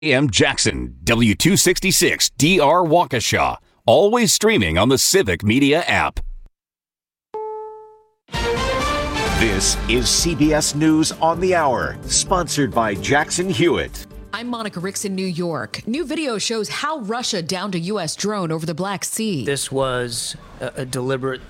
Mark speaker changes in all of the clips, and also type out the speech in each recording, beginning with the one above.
Speaker 1: AM Jackson, W266 DR Waukesha. Always streaming on the Civic Media app.
Speaker 2: This is CBS News on the Hour, sponsored by Jackson Hewitt.
Speaker 3: I'm Monica Ricks in New York. New video shows how Russia downed a U.S. drone over the Black Sea.
Speaker 4: This was a deliberate,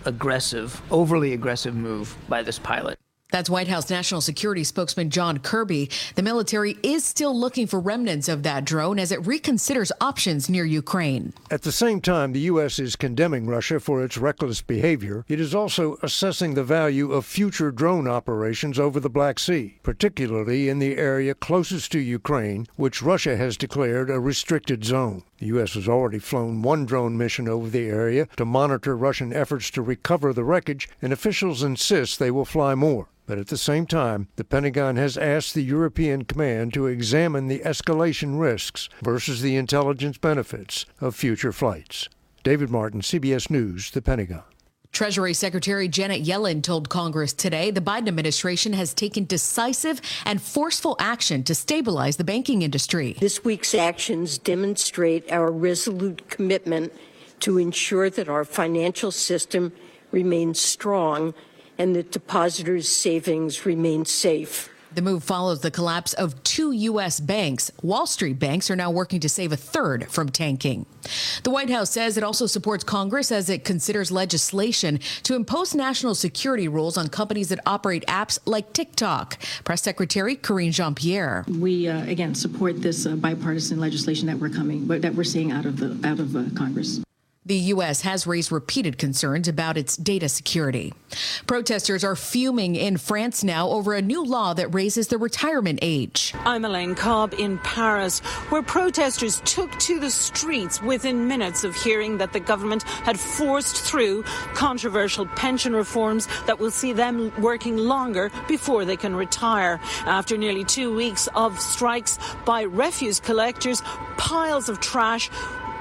Speaker 4: overly aggressive move by this pilot.
Speaker 3: That's White House National Security spokesman John Kirby. The military is still looking for remnants of that drone as it reconsiders options near Ukraine.
Speaker 5: At the same time, the U.S. is condemning Russia for its reckless behavior. It is also assessing the value of future drone operations over the Black Sea, particularly in the area closest to Ukraine, which Russia has declared a restricted zone. The U.S. has already flown one drone mission over the area to monitor Russian efforts to recover the wreckage, and officials insist they will fly more. But at the same time, the Pentagon has asked the European Command to examine the escalation risks versus the intelligence benefits of future flights. David Martin, CBS News, the Pentagon.
Speaker 3: Treasury Secretary Janet Yellen told Congress today the Biden administration has taken decisive and forceful action to stabilize the banking industry.
Speaker 6: This week's actions demonstrate our resolute commitment to ensure that our financial system remains strong and that depositors' savings remain safe.
Speaker 3: The move follows the collapse of two U.S. banks. Wall Street banks are now working to save a third from tanking. The White House says it also supports Congress as it considers legislation to impose national security rules on companies that operate apps like TikTok. Press Secretary Karine Jean-Pierre.
Speaker 7: We, again, support this bipartisan legislation that we're seeing out of Congress.
Speaker 3: The U.S. has raised repeated concerns about its data security. Protesters are fuming in France now over a new law that raises the retirement age.
Speaker 8: I'm Elaine Cobb in Paris, where protesters took to the streets within minutes of hearing that the government had forced through controversial pension reforms that will see them working longer before they can retire. After nearly 2 weeks of strikes by refuse collectors, piles of trash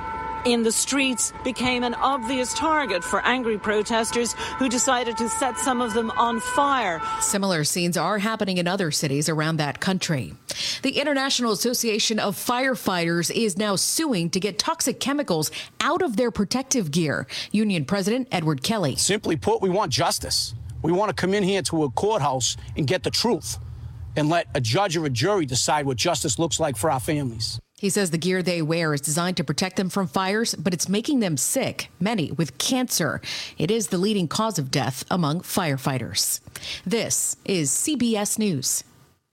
Speaker 8: in the streets became an obvious target for angry protesters who decided to set some of them on fire.
Speaker 3: Similar scenes are happening in other cities around that country. The International Association of Firefighters is now suing to get toxic chemicals out of their protective gear. Union President Edward Kelly.
Speaker 9: Simply put, we want justice. We want to come in here to a courthouse and get the truth and let a judge or a jury decide what justice looks like for our families.
Speaker 3: He says the gear they wear is designed to protect them from fires, but it's making them sick, many with cancer. It is the leading cause of death among firefighters. This is CBS News.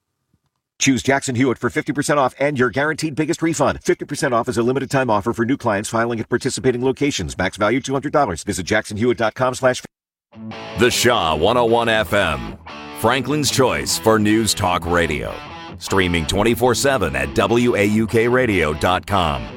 Speaker 2: Choose Jackson Hewitt for 50% off and your guaranteed biggest refund. 50% off is a limited time offer for new clients filing at participating locations. Max value $200. Visit jacksonhewitt.com/.
Speaker 1: The Shaw 101 FM, Franklin's choice for News Talk Radio. Streaming 24/7 at WAUKradio.com.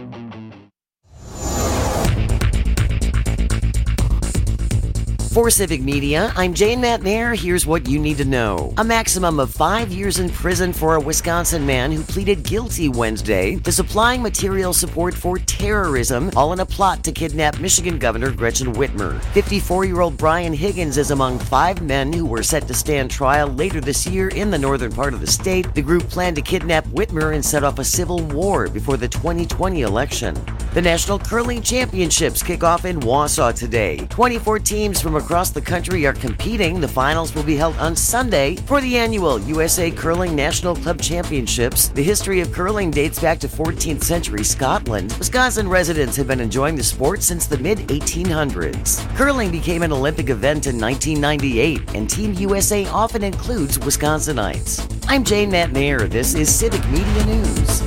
Speaker 10: For Civic Media, I'm Jane Matnair. Here's what you need to know. A maximum of 5 years in prison for a Wisconsin man who pleaded guilty Wednesday to supplying material support for terrorism, all in a plot to kidnap Michigan Governor Gretchen Whitmer. 54-year-old Brian Higgins is among 5 men who were set to stand trial later this year in the northern part of the state. The group planned to kidnap Whitmer and set off a civil war before the 2020 election. The National Curling Championships kick off in Wausau today. 24 teams from across the country are competing. The finals will be held on Sunday for the annual USA Curling National Club Championships. The history of curling dates back to 14th century Scotland. Wisconsin residents have been enjoying the sport since the mid-1800s. Curling became an Olympic event in 1998, and Team USA often includes Wisconsinites. I'm Jane Matnair. This is Civic Media News.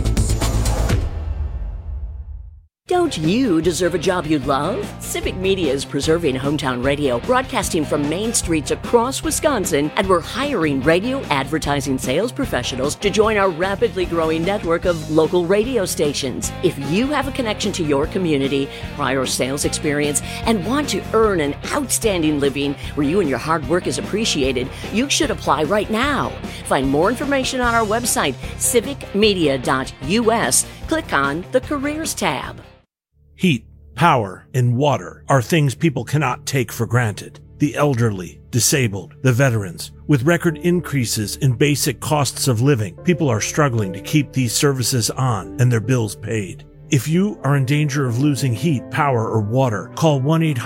Speaker 11: Don't you deserve a job you love? Civic Media is preserving hometown radio, broadcasting from main streets across Wisconsin, and we're hiring radio advertising sales professionals to join our rapidly growing network of local radio stations. If you have a connection to your community, prior sales experience, and want to earn an outstanding living where you and your hard work is appreciated, you should apply right now. Find more information on our website, civicmedia.us. Click on the Careers tab.
Speaker 12: Heat, power, and water are things people cannot take for granted. The elderly, disabled, the veterans. With record increases in basic costs of living, people are struggling to keep these services on and their bills paid. If you are in danger of losing heat, power, or water, call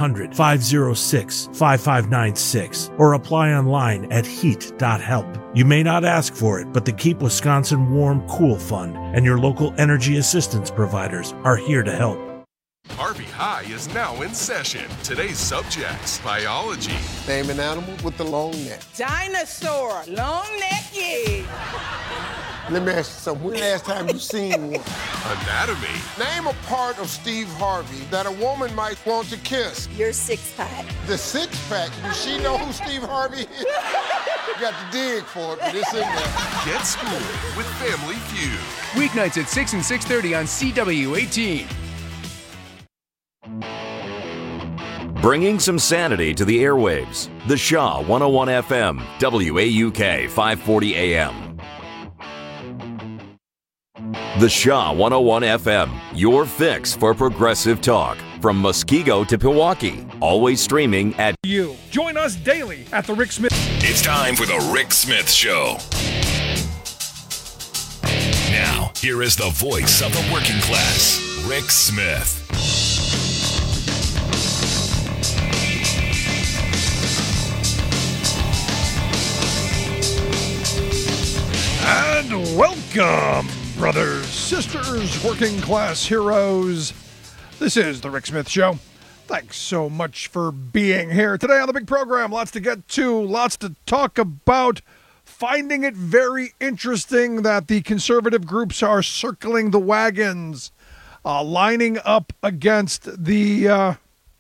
Speaker 12: 1-800-506-5596 or apply online at heat.help. You may not ask for it, but the Keep Wisconsin Warm Cool Fund and your local energy assistance providers are here to help.
Speaker 13: Harvey High is now in session. Today's subjects: biology.
Speaker 14: Name an animal with the long neck.
Speaker 15: Dinosaur, long neck, yeah.
Speaker 14: Let me ask you something. When the last time you seen one?
Speaker 13: Anatomy.
Speaker 14: Name a part of Steve Harvey that a woman might want to kiss.
Speaker 15: Your six-pack.
Speaker 14: The six-pack? Does she know who Steve Harvey is? You got to dig for it, but it's in there.
Speaker 13: Get schooled with Family Feud.
Speaker 16: Weeknights at 6 and 6:30 on CW18.
Speaker 1: Bringing some sanity to the airwaves. The Shaw 101 FM, WAUK 540 AM. The Shaw 101 FM, your fix for progressive talk. From Muskego to Pewaukee. Always streaming at
Speaker 17: you. Join us daily at The Rick Smith.
Speaker 18: It's time for The Rick Smith Show. Now, here is the voice of the working class, Rick Smith.
Speaker 17: And welcome, brothers, sisters, working class heroes. This is The Rick Smith Show. Thanks so much for being here today on the big program. Lots to get to, lots to talk about. Finding it very interesting that the conservative groups are circling the wagons, lining up against the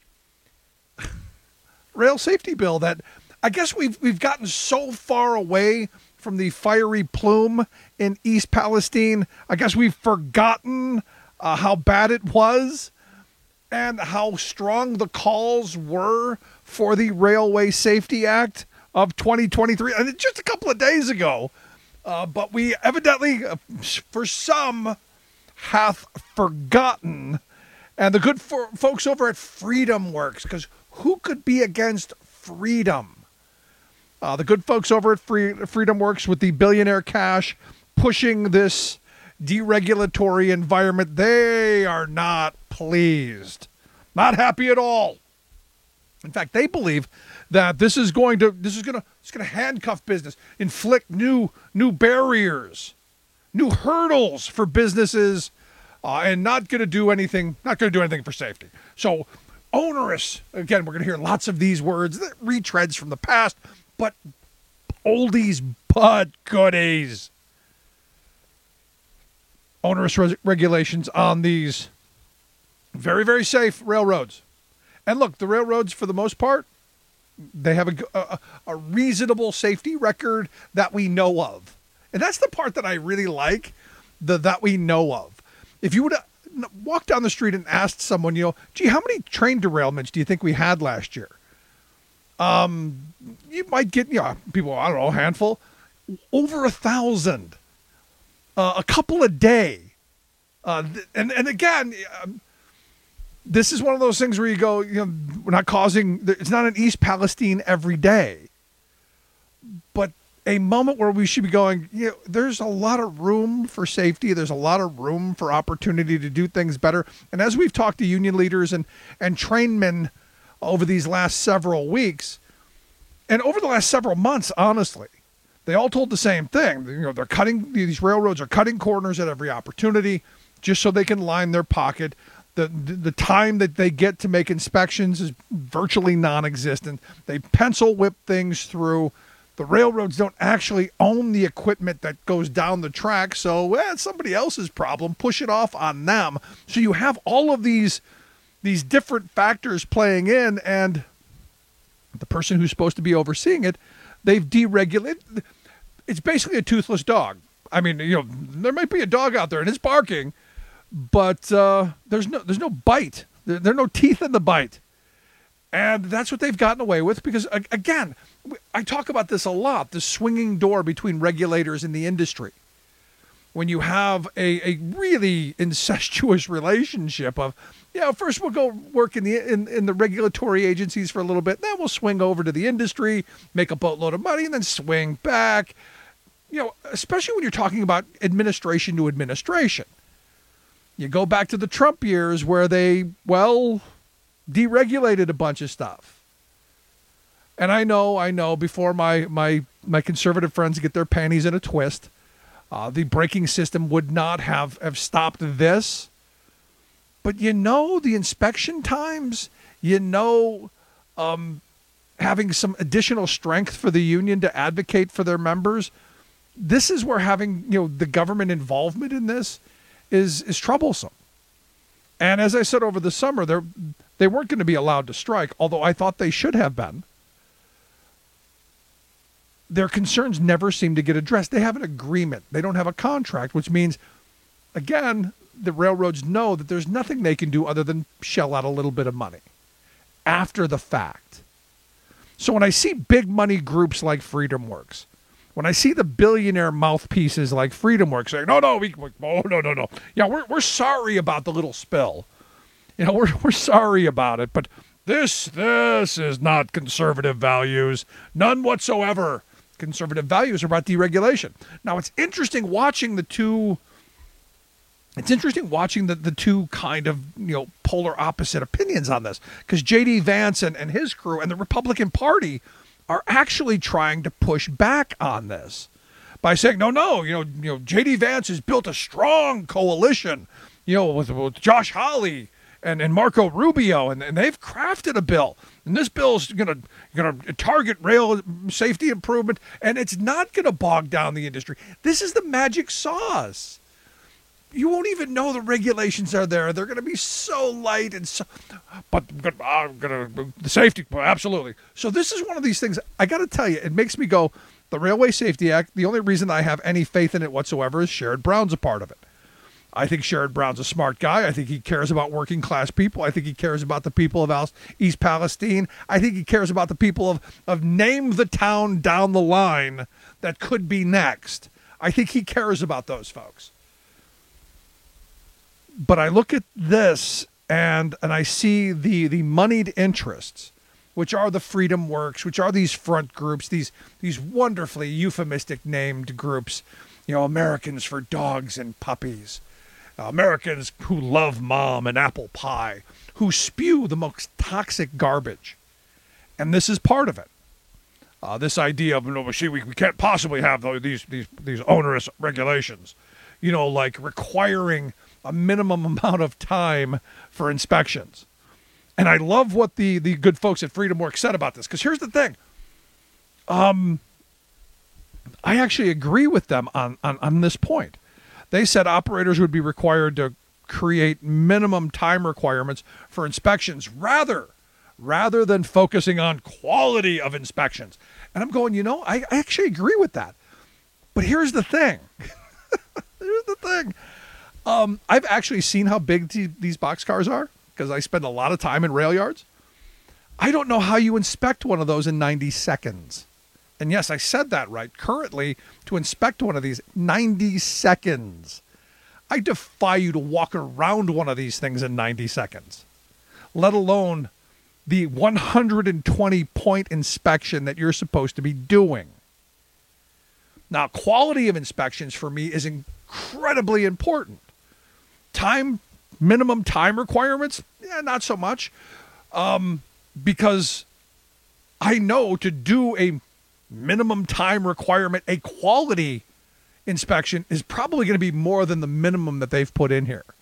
Speaker 17: rail safety bill that I guess we've gotten so far away from the fiery plume in East Palestine. I guess we've forgotten how bad it was and how strong the calls were for the Railway Safety Act of 2023. And just a couple of days ago. But we evidently, for some, hath forgotten. And the good folks over at Freedom Works, because who could be against freedom? The good folks over at Freedom Works with the billionaire cash pushing this deregulatory environment, they are not pleased. Not happy at all. In fact, they believe that this is going to handcuff business, inflict new barriers, new hurdles for businesses, and not going to do anything for safety. So onerous. Again, we're going to hear lots of these words, retreads from the past, but oldies but goodies. Onerous regulations on these very, very safe railroads. And look, the railroads, for the most part, they have a reasonable safety record that we know of. And that's the part that I really like, that we know of. If you would have walked down the street and asked someone, gee, how many train derailments do you think we had last year? You might get, people, I don't know, a handful, over 1,000, a couple a day. And again, this is one of those things where you go, we're not causing, it's not an East Palestine every day, but a moment where we should be going, there's a lot of room for safety. There's a lot of room for opportunity to do things better. And as we've talked to union leaders and trainmen over these last several weeks, and over the last several months, honestly, they all told the same thing. These railroads are cutting corners at every opportunity just so they can line their pocket. The time that they get to make inspections is virtually non-existent. They pencil whip things through. The railroads don't actually own the equipment that goes down the track, so it's somebody else's problem. Push it off on them. So you have all of these different factors playing in, and the person who's supposed to be overseeing it, they've deregulated. It's basically a toothless dog. I mean, there might be a dog out there and it's barking, but there's no bite. There are no teeth in the bite. And that's what they've gotten away with because, again, I talk about this a lot, the swinging door between regulators in the industry. when you have a really incestuous relationship of, first we'll go work in the regulatory agencies for a little bit, then we'll swing over to the industry, make a boatload of money, and then swing back. Especially when you're talking about administration to administration. You go back to the Trump years where they, deregulated a bunch of stuff. And I know, before my conservative friends get their panties in a twist, the braking system would not have stopped this. But the inspection times, having some additional strength for the union to advocate for their members, this is where having, the government involvement in this is troublesome. And as I said over the summer, they weren't going to be allowed to strike, although I thought they should have been. Their concerns never seem to get addressed. They have an agreement. They don't have a contract, which means, again, the railroads know that there's nothing they can do other than shell out a little bit of money after the fact. So when I see big money groups like FreedomWorks, when I see the billionaire mouthpieces like FreedomWorks saying, no. Yeah, we're sorry about the little spill. We're sorry about it, but this is not conservative values. None whatsoever. Conservative values are about deregulation. Now, it's interesting watching the two kind of, polar opposite opinions on this, because J.D. Vance and his crew and the Republican Party are actually trying to push back on this by saying, no, J.D. Vance has built a strong coalition, with Josh Hawley and Marco Rubio, and they've crafted a bill. And this bill is going to target rail safety improvement, and it's not going to bog down the industry. This is the magic sauce. You won't even know the regulations are there. They're going to be so light and so, but the safety, absolutely. So this is one of these things, I got to tell you, it makes me go, the Railway Safety Act, the only reason I have any faith in it whatsoever is Sherrod Brown's a part of it. I think Sherrod Brown's a smart guy. I think he cares about working class people. I think he cares about the people of East Palestine. I think he cares about the people of name the town down the line that could be next. I think he cares about those folks. But I look at this and I see the moneyed interests, which are the FreedomWorks, which are these front groups, these wonderfully euphemistic named groups, Americans for Dogs and Puppies, Americans who love mom and apple pie, who spew the most toxic garbage. And this is part of it. This idea of, we can't possibly have these onerous regulations, like requiring a minimum amount of time for inspections. And I love what the good folks at FreedomWorks said about this, because here's the thing. I actually agree with them on this point. They said operators would be required to create minimum time requirements for inspections rather than focusing on quality of inspections. And I'm going, I actually agree with that. But here's the thing. I've actually seen how big these boxcars are, because I spend a lot of time in rail yards. I don't know how you inspect one of those in 90 seconds. And yes, I said that right. Currently, to inspect one of these, 90 seconds. I defy you to walk around one of these things in 90 seconds, let alone the 120-point inspection that you're supposed to be doing. Now, quality of inspections for me is incredibly important. Minimum time requirements, not so much, because I know to do a minimum time requirement, a quality inspection is probably going to be more than the minimum that they've put in here.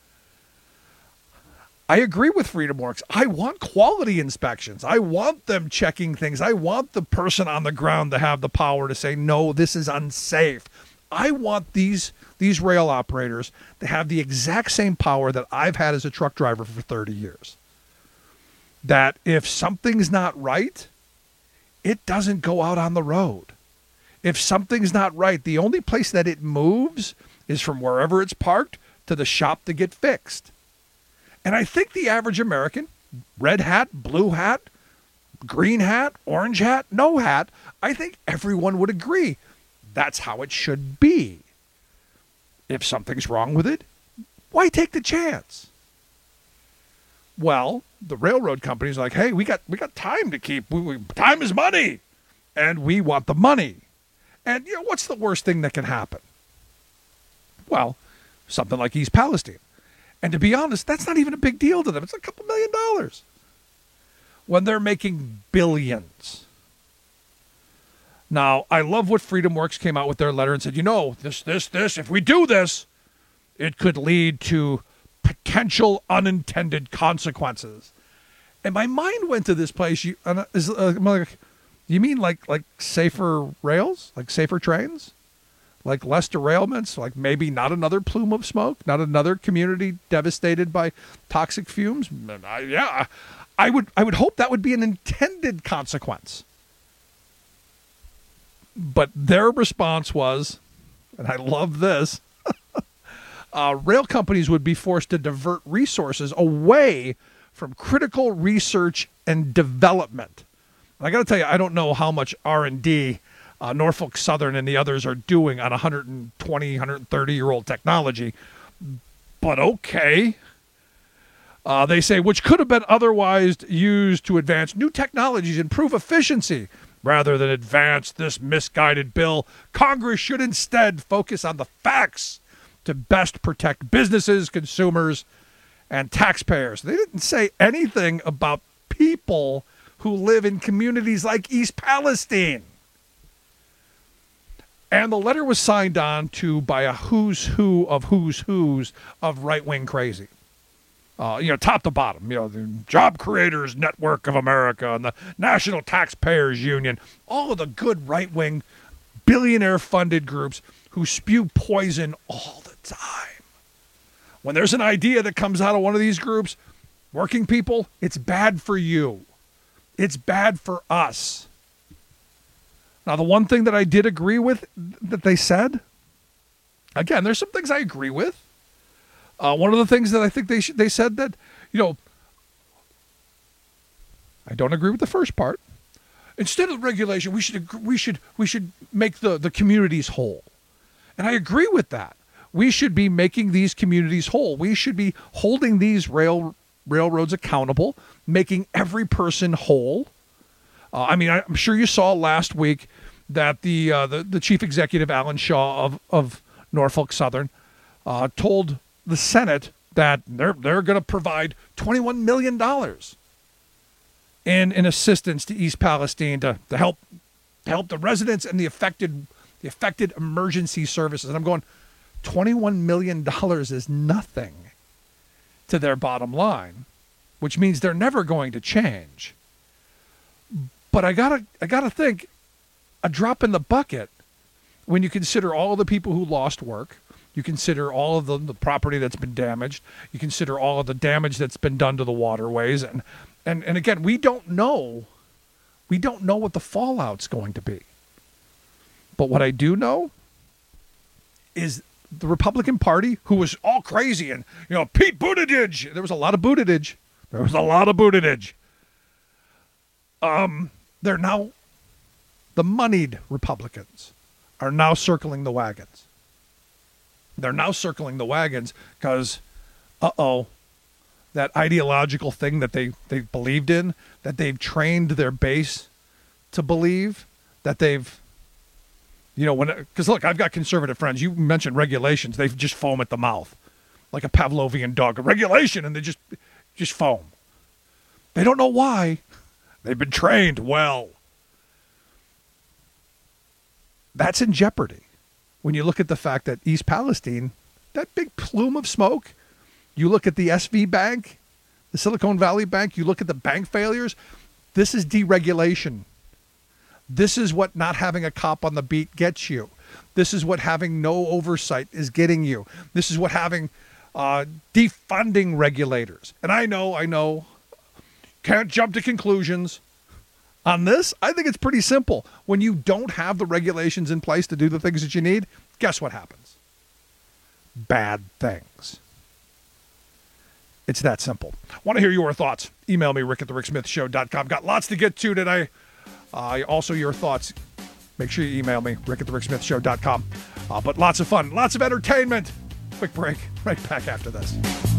Speaker 17: I agree with FreedomWorks. I want quality inspections. I want them checking things. I want the person on the ground to have the power to say, no, this is unsafe. I want these rail operators to have the exact same power that I've had as a truck driver for 30 years. That if something's not right, it doesn't go out on the road. If something's not right, the only place that it moves is from wherever it's parked to the shop to get fixed. And I think the average American, red hat, blue hat, green hat, orange hat, no hat, I think everyone would agree that's how it should be. if something's wrong with it, why take the chance? Well, the railroad company's like, hey, we got time to keep. Time is money, and we want the money. And what's the worst thing that can happen? Well, something like East Palestine. And to be honest, that's not even a big deal to them. It's a couple $1 million when they're making billions. Now, I love what FreedomWorks came out with their letter and said, this, if we do this, it could lead to potential unintended consequences. And my mind went to this place. You mean like safer rails, like safer trains, like less derailments, like maybe not another plume of smoke, not another community devastated by toxic fumes? I would hope that would be an intended consequence. But their response was, and I love this, rail companies would be forced to divert resources away from critical research and development. And I got to tell you, I don't know how much R&D Norfolk Southern and the others are doing on 120, 130-year-old technology, but okay. They say, which could have been otherwise used to advance new technologies, improve efficiency. Rather than advance this misguided bill, Congress should instead focus on the facts to best protect businesses, consumers, and taxpayers. They didn't say anything about people who live in communities like East Palestine. And the letter was signed on to by a who's who of right-wing crazy. Top to bottom, the Job Creators Network of America and the National Taxpayers Union, all of the good right-wing billionaire-funded groups who spew poison all the time. When there's an idea that comes out of one of these groups, working people, it's bad for you. It's bad for us. Now, the one thing that I did agree with that they said, again, there's some things I agree with. One of the things that I think they said that, I don't agree with the first part. Instead of regulation, we should make the communities whole. And I agree with that. We should be making these communities whole. We should be holding these railroads accountable, making every person whole. I'm sure you saw last week that the chief executive, Alan Shaw of Norfolk Southern, told the Senate that they're going to provide $21 million in assistance to East Palestine to help the residents and the affected emergency services. And I'm going, $21 million is nothing to their bottom line, which means they're never going to change. But I gotta think, a drop in the bucket when you consider all of the people who lost work. You consider all of the property that's been damaged. You consider all of the damage that's been done to the waterways. And again, we don't know what the fallout's going to be. But what I do know is the Republican Party, who was all crazy, and, Pete Buttigieg. There was a lot of Buttigieg. They're now, the moneyed Republicans are now circling the wagons. They're now circling the wagons because, that ideological thing that they believed in, that they've trained their base to believe, that they've, because look, I've got conservative friends. You mentioned regulations. They just foam at the mouth like a Pavlovian dog. A regulation, and they just foam. They don't know why. They've been trained well. That's in jeopardy when you look at the fact that East Palestine, that big plume of smoke, you look at the SV Bank, the Silicon Valley Bank, you look at the bank failures, this is deregulation. This is what not having a cop on the beat gets you. This is what having no oversight is getting you. This is what having defunding regulators. And I know, can't jump to conclusions. On this, I think it's pretty simple. When you don't have the regulations in place to do the things that you need, guess what happens? Bad things. It's that simple. Want to hear your thoughts? Email me, rick@thericksmithshow.com. Got lots to get to today. Also, your thoughts. Make sure you email me, rick@thericksmithshow.com. But lots of fun, lots of entertainment. Quick break. Right back after this.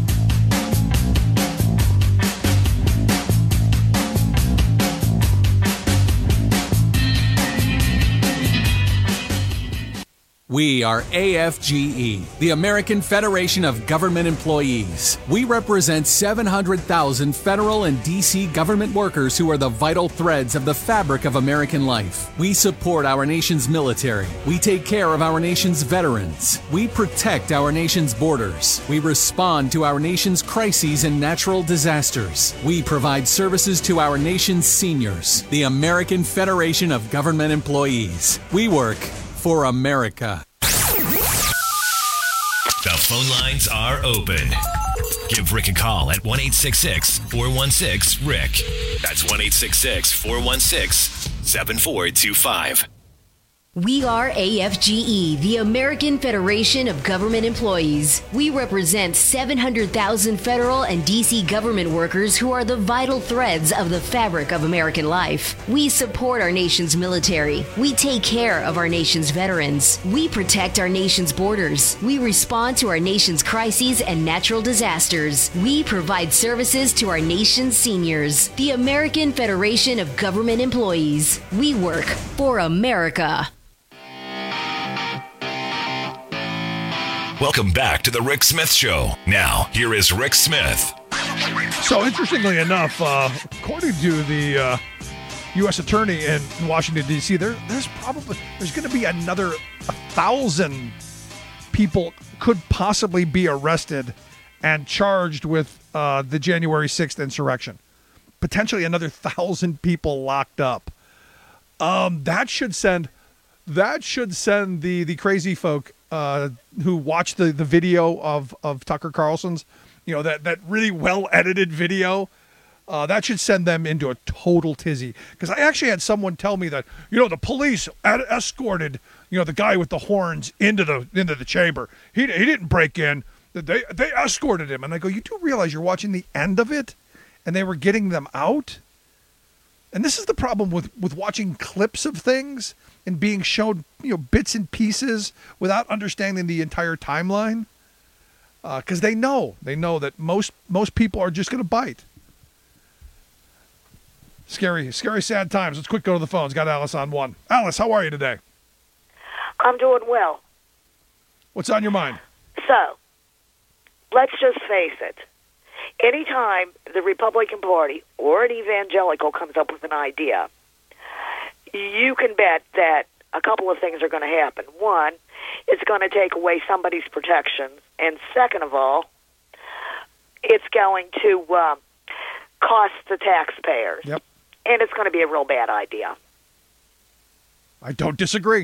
Speaker 19: We are AFGE, the American Federation of Government Employees. We represent 700,000 federal and D.C. government workers who are the vital threads of the fabric of American life. We support our nation's military. We take care of our nation's veterans. We protect our nation's borders. We respond to our nation's crises and natural disasters. We provide services to our nation's seniors. The American Federation of Government Employees. We work for America.
Speaker 18: The phone lines are open. Give Rick a call at 1-866-416-RICK. That's 1-866-416-7425.
Speaker 20: We are AFGE, the American Federation of Government Employees. We represent 700,000 federal and D.C. government workers who are the vital threads of the fabric of American life. We support our nation's military. We take care of our nation's veterans. We protect our nation's borders. We respond to our nation's crises and natural disasters. We provide services to our nation's seniors. The American Federation of Government Employees. We work for America.
Speaker 18: Welcome back to the Rick Smith Show. Now, here is Rick Smith.
Speaker 17: So, interestingly enough, according to the U.S. Attorney in Washington, D.C., there's going to be another 1,000 people could possibly be arrested and charged with the January 6th insurrection. Potentially another 1,000 people locked up. That should send the crazy folk who watched the video of Tucker Carlson's, that really well-edited video, that should send them into a total tizzy. Because I actually had someone tell me that, the police escorted, the guy with the horns into the chamber. He didn't break in. They escorted him. And I go, you do realize you're watching the end of it? And they were getting them out? And this is the problem with watching clips of things and being shown, bits and pieces without understanding the entire timeline. Because they know that most people are just going to bite. Scary, sad times. Let's quick go to the phones. Got Alice on one. Alice, how are you today?
Speaker 21: I'm doing well.
Speaker 17: What's on your mind?
Speaker 21: So, let's just face it. Anytime the Republican Party or an evangelical comes up with an idea, you can bet that a couple of things are going to happen. One, it's going to take away somebody's protections. And second of all, it's going to cost the taxpayers.
Speaker 17: Yep.
Speaker 21: And it's going to be a real bad idea.
Speaker 17: I don't disagree.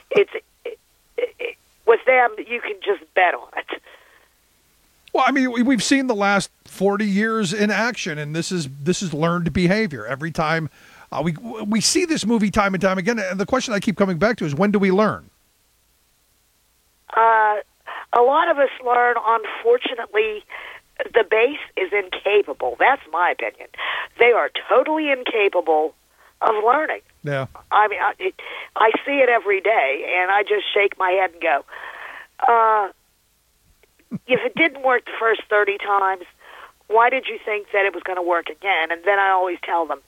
Speaker 21: With them, you can just bet on it.
Speaker 17: Well, I mean, we've seen the last 40 years in action, and this is learned behavior. Every time we see this movie time and time again, and the question I keep coming back to is, when do we learn?
Speaker 21: A lot of us learn, unfortunately, the base is incapable. That's my opinion. They are totally incapable of learning.
Speaker 17: Yeah.
Speaker 21: I mean, I see it every day, and I just shake my head and go, if it didn't work the first 30 times, why did you think that it was going to work again? And then I always tell them,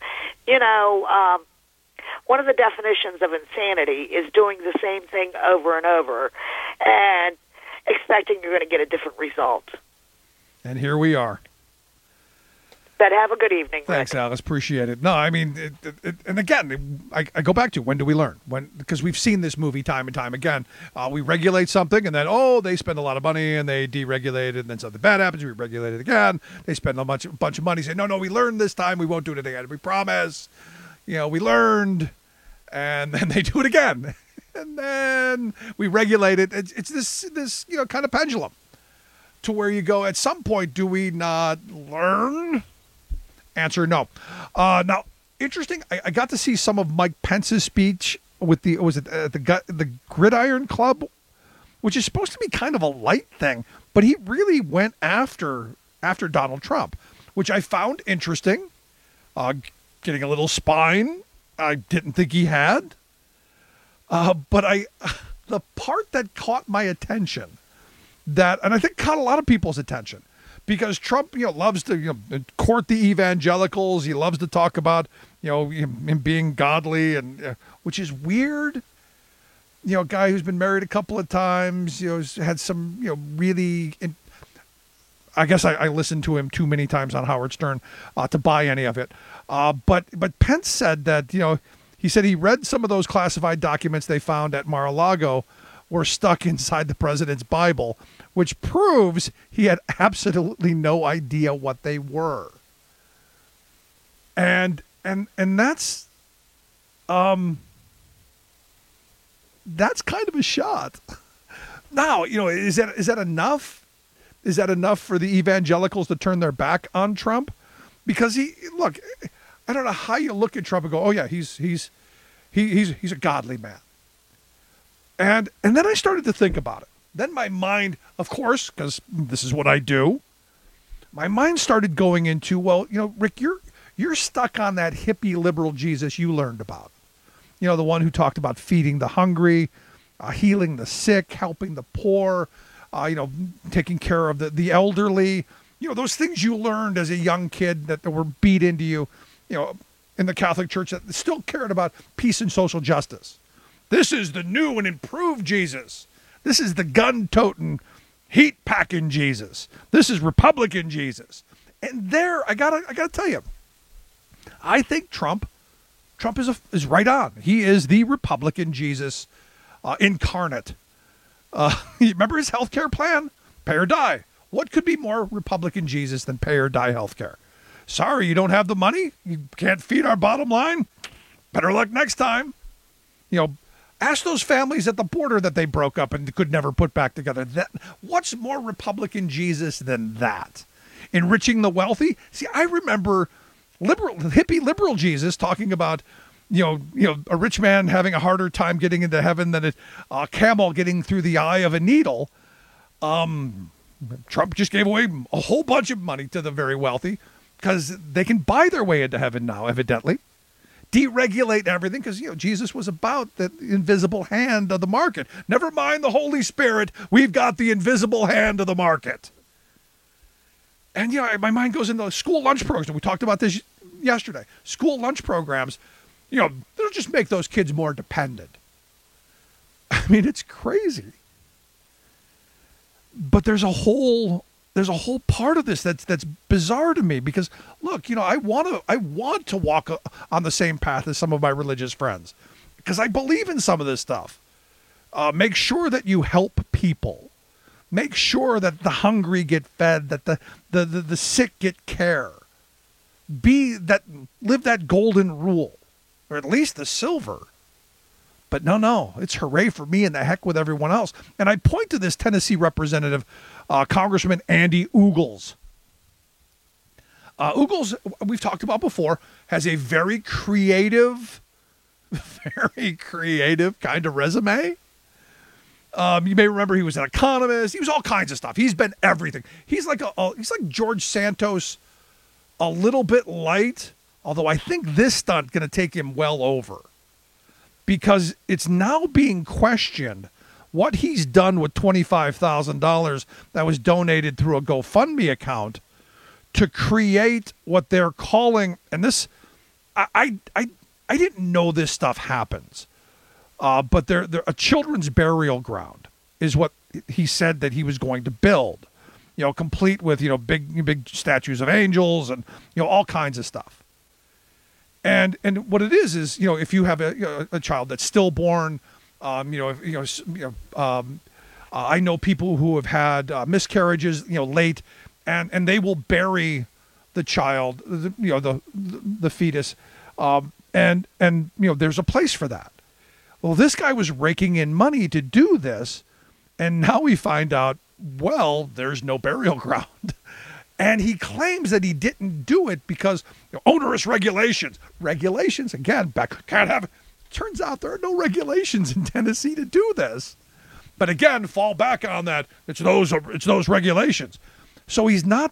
Speaker 21: one of the definitions of insanity is doing the same thing over and over and expecting you're going to get a different result.
Speaker 17: And here we are.
Speaker 21: But have a good evening,
Speaker 17: Thanks,
Speaker 21: Rick.
Speaker 17: Alice. Appreciate it. No, I mean, and again, I go back to, when do we learn? Because we've seen this movie time and time again. We regulate something, and then, they spend a lot of money, and they deregulate it, and then something bad happens, we regulate it again. They spend a bunch of money, say, no, we learned this time, we won't do it again. We promise. We learned, and then they do it again. And then we regulate it. It's this kind of pendulum to where you go, at some point, do we not learn? Answer, no. Now, interesting, I got to see some of Mike Pence's speech with the Gridiron Club, which is supposed to be kind of a light thing, but he really went after Donald Trump, which I found interesting. Getting a little spine I didn't think he had. But the part that caught my attention, and I think caught a lot of people's attention, because Trump, loves to court the evangelicals. He loves to talk about him being godly, and which is weird. A guy who's been married a couple of times, had some really. I guess I listened to him too many times on Howard Stern to buy any of it. But Pence said that, he said he read some of those classified documents they found at Mar-a-Lago were stuck inside the president's Bible, which proves he had absolutely no idea what they were. And that's kind of a shot. Now, is that enough? Is that enough for the evangelicals to turn their back on Trump? Because I don't know how you look at Trump and go, oh yeah, he's a godly man. And then I started to think about it. Then my mind, of course, because this is what I do, my mind started going into, well, Rick, you're stuck on that hippie liberal Jesus you learned about. The one who talked about feeding the hungry, healing the sick, helping the poor, taking care of the elderly, those things you learned as a young kid that were beat into you, in the Catholic Church, that still cared about peace and social justice. This is the new and improved Jesus. This is the gun-toting, heat-packing Jesus. This is Republican Jesus. And there, I gotta tell you, I think Trump is right on. He is the Republican Jesus incarnate. Remember his health care plan? Pay or die. What could be more Republican Jesus than pay or die health care? Sorry, you don't have the money? You can't feed our bottom line? Better luck next time. Ask those families at the border that they broke up and could never put back together. What's more Republican Jesus than that? Enriching the wealthy? See, I remember hippie liberal Jesus talking about a rich man having a harder time getting into heaven than a camel getting through the eye of a needle. Trump just gave away a whole bunch of money to the very wealthy because they can buy their way into heaven now, evidently. Deregulate everything because, Jesus was about the invisible hand of the market. Never mind the Holy Spirit. We've got the invisible hand of the market. And, my mind goes into school lunch programs. We talked about this yesterday. School lunch programs. They'll just make those kids more dependent. I mean, it's crazy. But there's a whole part of this that's bizarre to me because, look, I want to walk on the same path as some of my religious friends because I believe in some of this stuff. Make sure that you help people. Make sure that the hungry get fed, that the sick get care. Live that golden rule. Or at least the silver. But no, it's hooray for me and the heck with everyone else. And I point to this Tennessee representative, Congressman Andy Ogles. Ogles, we've talked about before, has a very creative kind of resume. You may remember he was an economist. He was all kinds of stuff. He's been everything. He's like George Santos, a little bit light. Although I think this stunt going to take him well over because it's now being questioned what he's done with $25,000 that was donated through a GoFundMe account to create what they're calling, and this, I didn't know this stuff happens, but they're a children's burial ground is what he said that he was going to build, complete with, big statues of angels and, all kinds of stuff. And what it is if you have a child that's stillborn, I know people who have had miscarriages, late, and they will bury the child, the fetus, and there's a place for that. Well, this guy was raking in money to do this, and now we find out, well, there's no burial ground. And he claims that he didn't do it because onerous regulations. Regulations, again, can't have. Turns out there are no regulations in Tennessee to do this. But again, fall back on that. It's those regulations. So he's not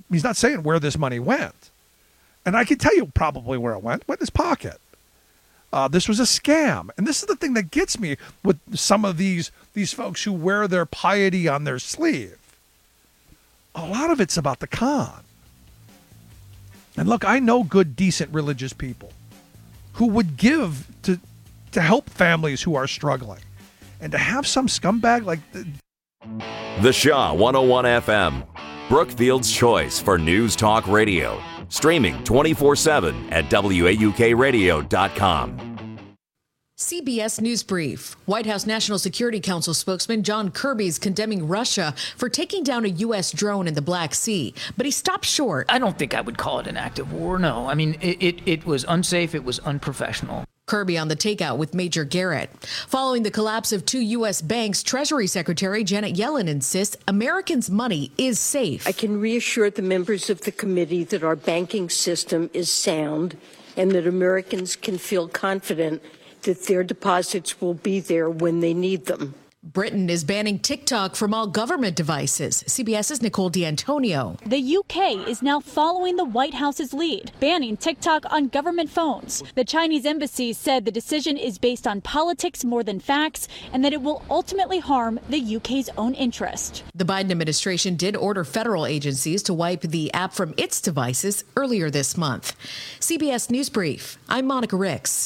Speaker 17: saying where this money went. And I can tell you probably where it went in his pocket. this was a scam. And this is the thing that gets me with some of these folks who wear their piety on their sleeve. A lot of it's about the con. And look, I know good, decent religious people who would give to help families who are struggling. And to have some scumbag like...
Speaker 1: The Shaw 101 FM, Brookfield's choice for News Talk Radio. Streaming 24/7 at WAUKradio.com.
Speaker 3: CBS News Brief. White House National Security Council spokesman John Kirby is condemning Russia for taking down a U.S. drone in the Black Sea, but he stopped short.
Speaker 4: I don't think I would call it an act of war, no. I mean, it was unsafe, it was unprofessional.
Speaker 3: Kirby on the takeout with Major Garrett. Following the collapse of 2 U.S. banks, Treasury Secretary Janet Yellen insists Americans' money is safe.
Speaker 6: I can reassure the members of the committee that our banking system is sound and that Americans can feel confident that their deposits will be there when they need them.
Speaker 3: Britain is banning TikTok from all government devices. CBS's Nicole D'Antonio.
Speaker 22: The UK is now following the White House's lead, banning TikTok on government phones. The Chinese embassy said the decision is based on politics more than facts and that it will ultimately harm the UK's own interest.
Speaker 3: The Biden administration did order federal agencies to wipe the app from its devices earlier this month. CBS News Brief. I'm Monica Ricks.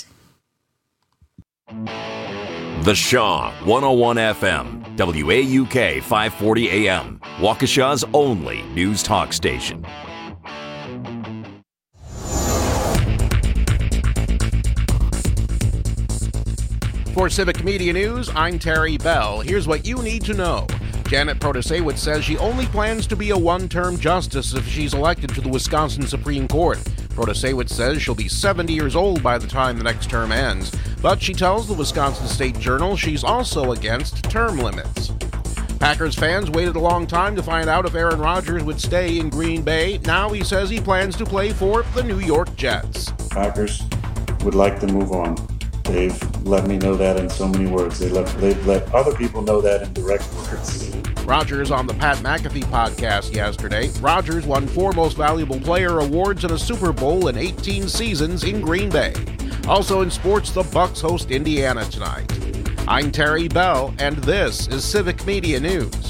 Speaker 1: The Shaw 101 FM, WAUK 540 AM, Waukesha's only news talk station.
Speaker 23: For Civic Media News, I'm Terry Bell. Here's what you need to know. Janet Protasewicz says she only plans to be a one-term justice if she's elected to the Wisconsin Supreme Court. Protasewicz says she'll be 70 years old by the time the next term ends, but she tells the Wisconsin State Journal she's also against term limits. Packers fans waited a long time to find out if Aaron Rodgers would stay in Green Bay. Now he says he plans to play for the New York Jets.
Speaker 24: Packers would like to move on. They've let me know that in so many words. They've let other people know that in direct words.
Speaker 23: Rodgers on the Pat McAfee podcast yesterday. Rodgers won 4 Most Valuable Player awards and a Super Bowl in 18 seasons in Green Bay. Also in sports, the Bucs host Indiana tonight. I'm Terry Bell, and this is Civic Media News.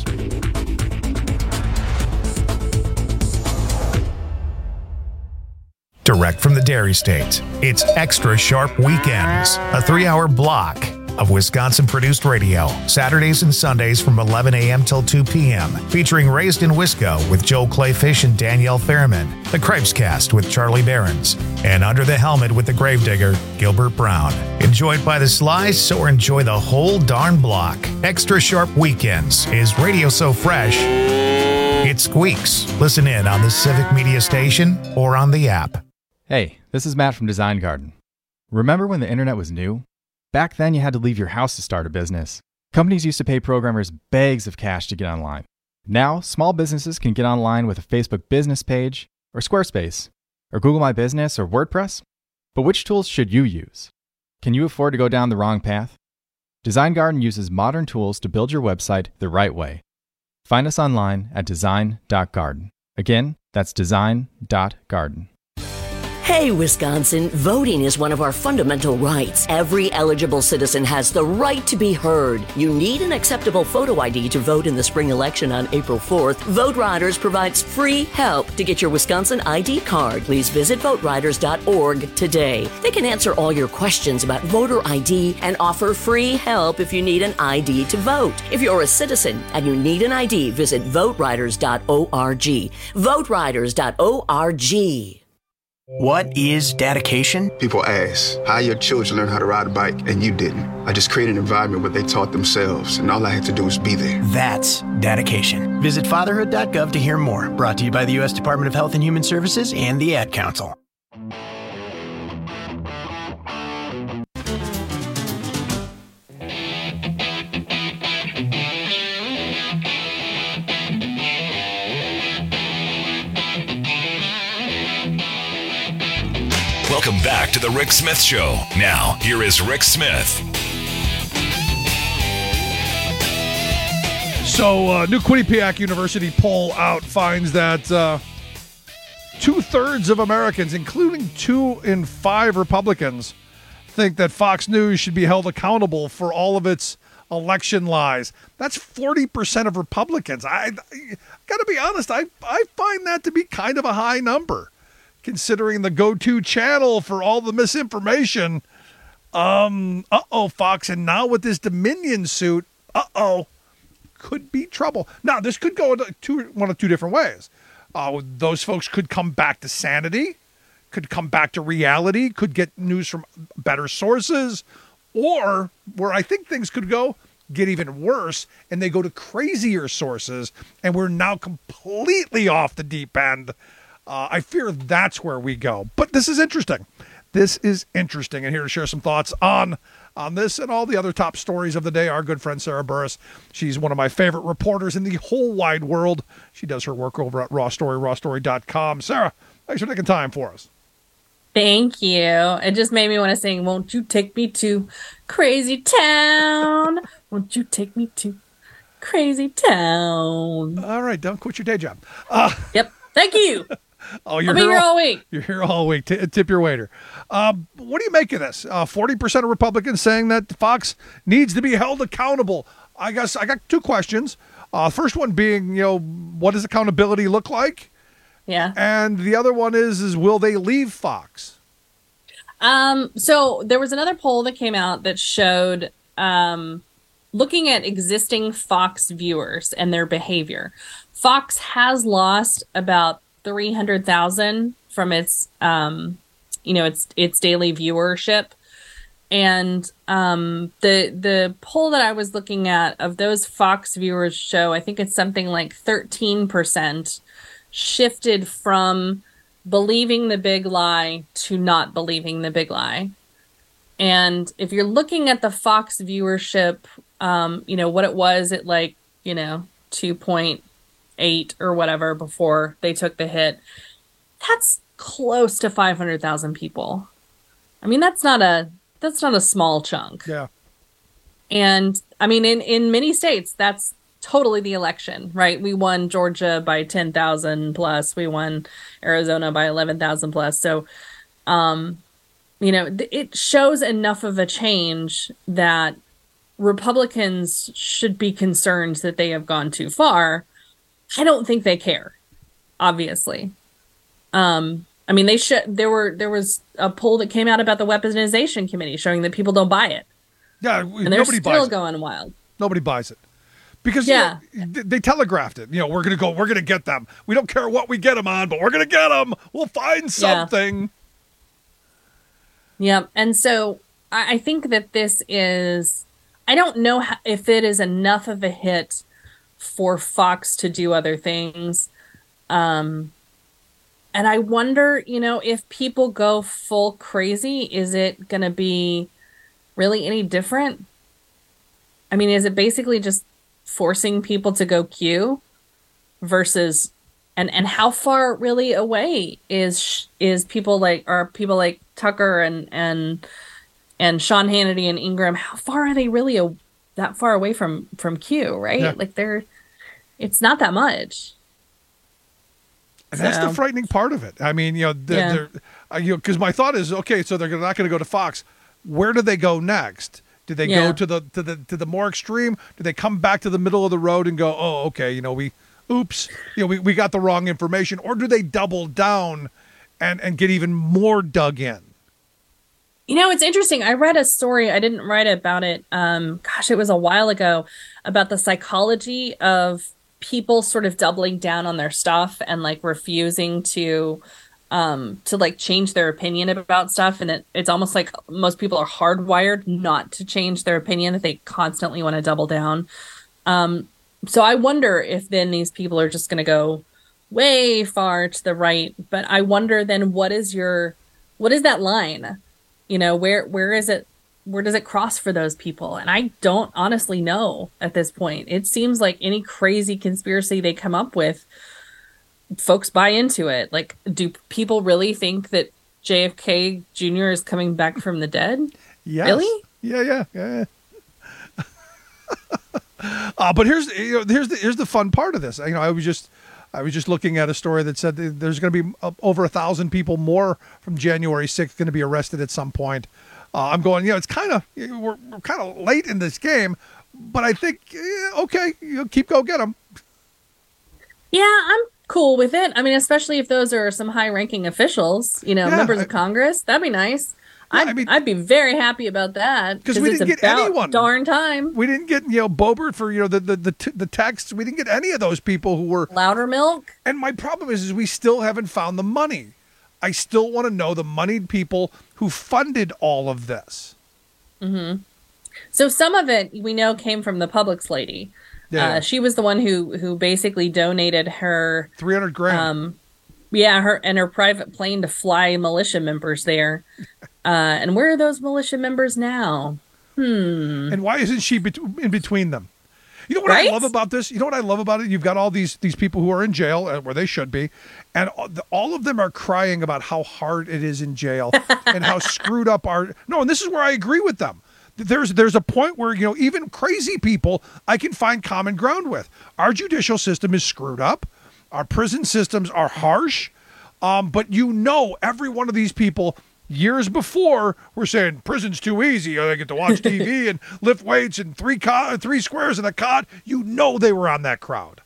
Speaker 25: Direct from the Dairy State, it's Extra Sharp Weekends, a 3-hour block of Wisconsin-produced radio, Saturdays and Sundays from 11 a.m. till 2 p.m., featuring Raised in Wisco with Joel Clayfish and Danielle Fairman, The Cripescast with Charlie Behrens, and Under the Helmet with the Gravedigger, Gilbert Brown. Enjoyed by the slice or enjoy the whole darn block. Extra Sharp Weekends is radio so fresh, it squeaks. Listen in on the Civic Media Station or on the app.
Speaker 26: Hey, this is Matt from Design Garden. Remember when the internet was new? Back then, you had to leave your house to start a business. Companies used to pay programmers bags of cash to get online. Now, small businesses can get online with a Facebook business page, or Squarespace, or Google My Business, or WordPress. But which tools should you use? Can you afford to go down the wrong path? Design Garden uses modern tools to build your website the right way. Find us online at design.garden. Again, that's design.garden.
Speaker 11: Hey, Wisconsin, voting is one of our fundamental rights. Every eligible citizen has the right to be heard. You need an acceptable photo ID to vote in the spring election on April 4th. Vote Riders provides free help to get your Wisconsin ID card. Please visit voteriders.org today. They can answer all your questions about voter ID and offer free help if you need an ID to vote. If you're a citizen and you need an ID, visit voteriders.org. Voteriders.org.
Speaker 27: What is dedication?
Speaker 28: People ask, how your children learn how to ride a bike and you didn't? I just created an environment where they taught themselves and all I had to do was be there.
Speaker 27: That's dedication. Visit fatherhood.gov to hear more. Brought to you by the U.S. Department of Health and Human Services and the Ad Council.
Speaker 18: Welcome back to the Rick Smith Show. Now, here is Rick Smith.
Speaker 17: So, new Quinnipiac University poll out finds that 2/3 of Americans, including 2 in 5 Republicans, think that Fox News should be held accountable for all of its election lies. That's 40% of Republicans. I got to be honest, I find that to be kind of a high number, considering the go-to channel for all the misinformation. Fox, and now with this Dominion suit, could be trouble. Now, this could go one of two different ways. Those folks could come back to sanity, could come back to reality, could get news from better sources, or where I think things could go, get even worse, and they go to crazier sources, and we're now completely off the deep end. I fear that's where we go. But this is interesting. This is interesting. And here to share some thoughts on this and all the other top stories of the day, our good friend Sarah Burris. She's one of my favorite reporters in the whole wide world. She does her work over at Raw Story, rawstory.com. Sarah, thanks for taking time for us.
Speaker 2: Thank you. It just made me want to sing, "Won't you take me to Crazy Town? Won't you take me to Crazy Town?"
Speaker 17: All right, don't quit your day job.
Speaker 2: Yep. Thank you.
Speaker 17: I'll
Speaker 2: be here all week.
Speaker 17: You're here all week. Tip your waiter. What do you make of this? 40% of Republicans saying that Fox needs to be held accountable. I guess I got two questions. First one being, what does accountability look like?
Speaker 2: Yeah.
Speaker 17: And the other one is will they leave Fox?
Speaker 2: So there was another poll that came out that showed looking at existing Fox viewers and their behavior. Fox has lost about 300,000 from its daily viewership. And the poll that I was looking at of those Fox viewers show, I think it's something like 13% shifted from believing the big lie to not believing the big lie. And if you're looking at the Fox viewership, what it was at 2.8 or whatever before they took the hit, that's close to 500,000 people. I mean, that's not a small chunk.
Speaker 17: Yeah.
Speaker 2: And I mean, in many states, that's totally the election, right? We won Georgia by 10,000 plus. We won Arizona by 11,000 plus. So, it shows enough of a change that Republicans should be concerned that they have gone too far. I don't think they care, obviously. They should. There was a poll that came out about the weaponization committee showing that people don't buy it.
Speaker 17: Yeah,
Speaker 2: and they're still going wild.
Speaker 17: Nobody buys it because they telegraphed it. We're gonna get them. We don't care what we get them on, but we're gonna get them. We'll find something.
Speaker 2: Yeah, and so I think that this is. I don't know if it is enough of a hit for Fox to do other things. And I wonder, if people go full crazy, is it going to be really any different? I mean, is it basically just forcing people to go Q versus, and how far really away is people like Tucker and Sean Hannity and Ingram? How far are they really that far away from Q, right? Yeah. It's not that much.
Speaker 17: And that's the frightening part of it. I mean, because my thought is, okay, so they're not going to go to Fox. Where do they go next? Do they go to the more extreme? Do they come back to the middle of the road and go, oh, okay, we got the wrong information? Or do they double down and get even more dug in?
Speaker 2: It's interesting. I read a story. I didn't write about it. It was a while ago, about the psychology of people sort of doubling down on their stuff and refusing to change their opinion about stuff. And it's almost like most people are hardwired not to change their opinion, that they constantly want to double down. So I wonder if then these people are just going to go way far to the right. But I wonder then, what is that line? Where is it? Where does it cross for those people? And I don't honestly know at this point. It seems like any crazy conspiracy they come up with, folks buy into it. Do people really think that JFK Jr. is coming back from the dead?
Speaker 17: Yes.
Speaker 2: Really?
Speaker 17: Yeah. But here's the fun part of this. I was just looking at a story that said that there's going to be over 1,000 people more from January 6th going to be arrested at some point. I'm going, it's kind of, we're kind of late in this game, but I think, okay, keep go get them.
Speaker 2: Yeah, I'm cool with it. I mean, especially if those are some high-ranking officials, members of Congress. That'd be nice. I'd be very happy about that
Speaker 17: because we didn't get anyone.
Speaker 2: Darn time.
Speaker 17: We didn't get Boebert for the texts. We didn't get any of those people who were
Speaker 2: Loudermilk.
Speaker 17: And my problem is we still haven't found the money. I still want to know the moneyed people who funded all of this.
Speaker 2: Mm-hmm. So some of it we know came from the Publix lady. Yeah. She was the one who basically donated her
Speaker 17: $300,000.
Speaker 2: Her private plane to fly militia members there. And where are those militia members now?
Speaker 17: And why isn't she in between them? You know what I love about this? You know what I love about it? You've got all these people who are in jail where they should be, and all of them are crying about how hard it is in jail and how screwed up and this is where I agree with them. There's a point where, even crazy people I can find common ground with. Our judicial system is screwed up. Our prison systems are harsh. But every one of these people years before were saying prison's too easy. They get to watch TV and lift weights and three squares in a cot. They were on that crowd.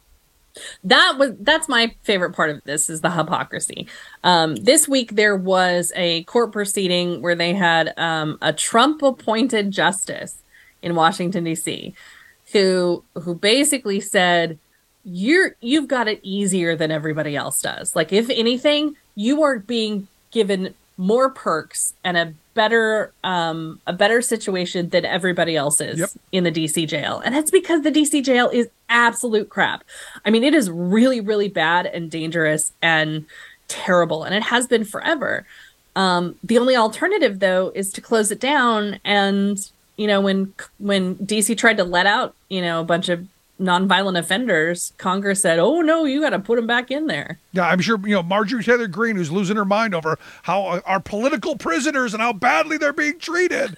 Speaker 2: That's my favorite part of this is the hypocrisy. This week there was a court proceeding where they had a Trump-appointed justice in Washington D.C. who basically said you've got it easier than everybody else does. Like if anything, you are being given more perks and a better situation than everybody else is in the DC jail. And that's because the DC jail is absolute crap. I mean, it is really, really bad and dangerous and terrible. And it has been forever. The only alternative, though, is to close it down. And, when DC tried to let out, a bunch of nonviolent offenders, Congress said, oh, no, you got to put them back in there.
Speaker 17: Yeah, I'm sure, Marjorie Taylor Greene, who's losing her mind over how our political prisoners and how badly they're being treated.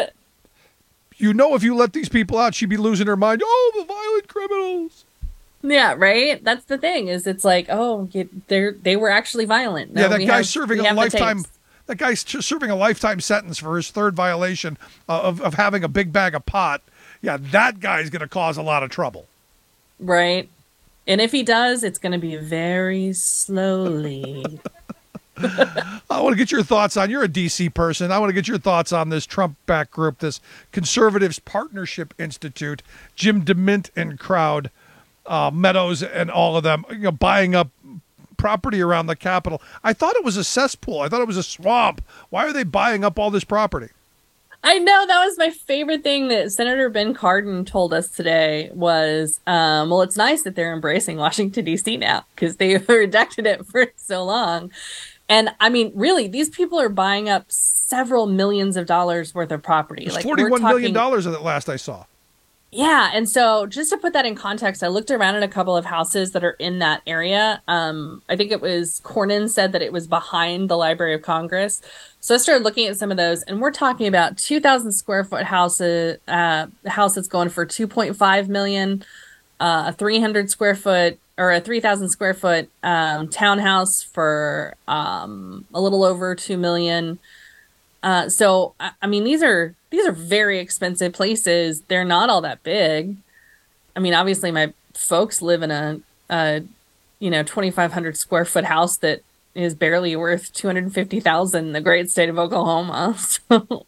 Speaker 17: If you let these people out, she'd be losing her mind. Oh, the violent criminals.
Speaker 2: Yeah, right? That's the thing, is it's like, they were actually violent. No,
Speaker 17: that guy's serving a lifetime. That guy's serving a lifetime sentence for his third violation of having a big bag of pot. Yeah, that guy's going to cause a lot of trouble.
Speaker 2: Right. And if he does, it's going to be very slowly.
Speaker 17: I want to get your thoughts on, you're a DC person. I want to get your thoughts on this Trump-backed group, this Conservatives Partnership Institute, Jim DeMint and crowd, Meadows and all of them, buying up property around the Capitol. I thought it was a cesspool. I thought it was a swamp. Why are they buying up all this property?
Speaker 2: I know, that was my favorite thing that Senator Ben Cardin told us today was, it's nice that they're embracing Washington, D.C. now because they rejected it for so long. And I mean, really, these people are buying up several millions of dollars worth of property.
Speaker 17: Like $41 million of it last I saw.
Speaker 2: Yeah. And so just to put that in context, I looked around at a couple of houses that are in that area. I think it was Cornyn said that it was behind the Library of Congress. So I started looking at some of those, and we're talking about 2,000 square foot houses, house that's going for $2.5 million, a 300 square foot or a 3,000 square foot townhouse for a little over $2 million. So I mean, these are very expensive places. They're not all that big. I mean, obviously my folks live in a 2,500 square foot house that is barely worth $250,000 in the great state of Oklahoma. So,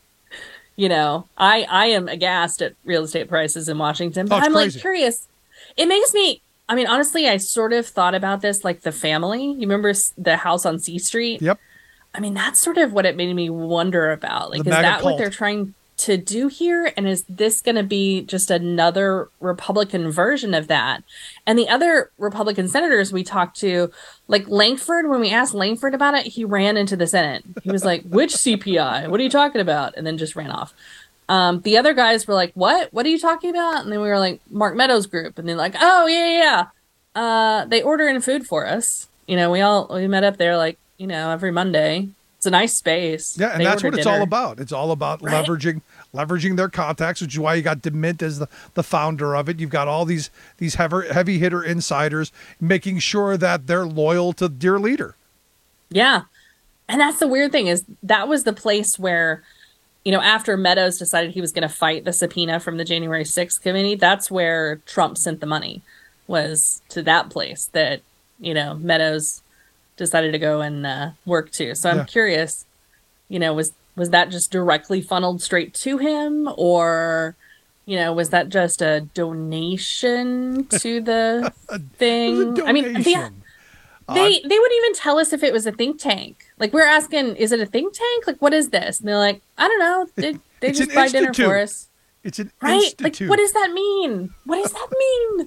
Speaker 2: I am aghast at real estate prices in Washington, but I'm crazy. Curious. It makes me, I mean, honestly, I sort of thought about this like The Family. You remember the house on C Street?
Speaker 17: Yep.
Speaker 2: I mean, that's sort of what it made me wonder about. Like, is that what they're trying to do here? And is this going to be just another Republican version of that? And the other Republican senators we talked to, like Lankford, when we asked Lankford about it, he ran into the Senate. He was like, which CPI? What are you talking about? And then just ran off. The other guys were like, what? What are you talking about? And then we were like, Mark Meadows' group. And they're like, oh, yeah. They order in food for us. We met up there like, every Monday. It's a nice space.
Speaker 17: Yeah, and that's what it's all about. It's all about leveraging their contacts, which is why you got DeMint as the founder of it. You've got all these heavy hitter insiders making sure that they're loyal to their leader.
Speaker 2: Yeah. And that's the weird thing is that was the place where after Meadows decided he was going to fight the subpoena from the January 6th committee, that's where Trump sent the money, was to that place that, Meadows decided to go and work to. So I'm curious, was that just directly funneled straight to him, or, was that just a donation to the thing? I mean, they wouldn't even tell us if it was a think tank. Like, we're asking, is it a think tank? Like, what is this? And they're like, I don't know. They just buy dinner for us.
Speaker 17: It's an
Speaker 2: right?
Speaker 17: institute.
Speaker 2: Like, what does that mean? What does that mean?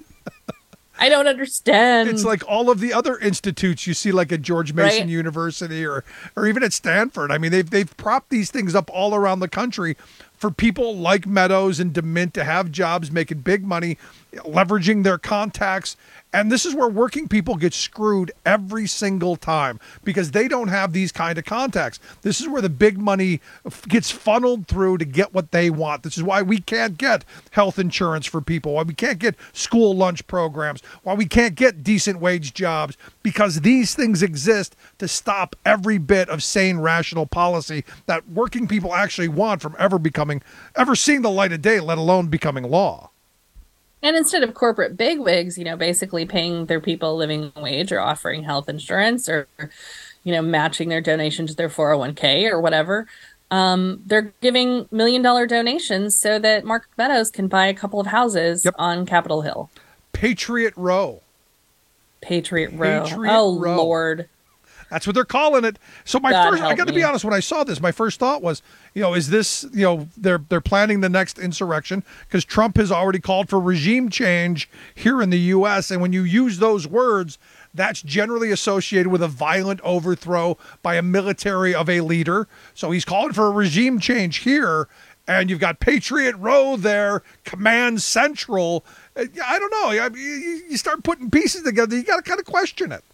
Speaker 2: I don't understand.
Speaker 17: It's like all of the other institutes you see, like at George Mason University or even at Stanford. I mean, they've propped these things up all around the country for people like Meadows and DeMint to have jobs, making big money, leveraging their contacts. And this is where working people get screwed every single time because they don't have these kind of contacts. This is where the big money gets funneled through to get what they want. This is why we can't get health insurance for people, why we can't get school lunch programs, why we can't get decent wage jobs, because these things exist to stop every bit of sane, rational policy that working people actually want from ever seeing the light of day, let alone becoming law.
Speaker 2: And instead of corporate bigwigs, basically paying their people a living wage or offering health insurance or, matching their donation to their 401k or whatever, they're giving $1 million donations so that Mark Meadows can buy a couple of houses on Capitol Hill.
Speaker 17: Patriot Row.
Speaker 2: Patriot Row. Lord.
Speaker 17: That's what they're calling it. So I got to be honest, when I saw this, my first thought was, is this, they're planning the next insurrection because Trump has already called for regime change here in the U.S. And when you use those words, that's generally associated with a violent overthrow by a military of a leader. So he's calling for a regime change here. And you've got Patriot Row there, Command Central. I don't know. You start putting pieces together, you got to kind of question it.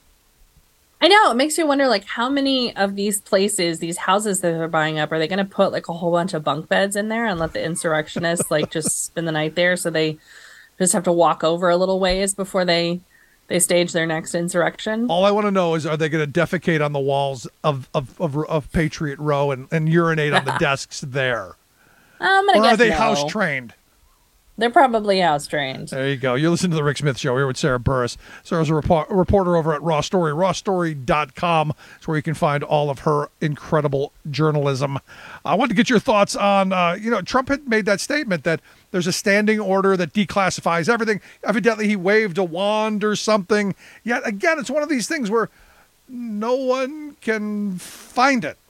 Speaker 2: I know. It makes you wonder, like, how many of these places, these houses that they're buying up, are they going to put, like, a whole bunch of bunk beds in there and let the insurrectionists, like, just spend the night there so they just have to walk over a little ways before they stage their next insurrection?
Speaker 17: All I want to know is, are they going to defecate on the walls of Patriot Row and urinate on the desks there?
Speaker 2: I'm gonna
Speaker 17: or
Speaker 2: guess
Speaker 17: are they
Speaker 2: no.
Speaker 17: house-trained?
Speaker 2: They're probably house-trained.
Speaker 17: There you go. You're listening to The Rick Smith Show here with Sarah Burris. Sarah's a reporter over at Raw Story. RawStory.com is where you can find all of her incredible journalism. I want to get your thoughts on, Trump had made that statement that there's a standing order that declassifies everything. Evidently, he waved a wand or something. Yet, again, it's one of these things where no one can find it.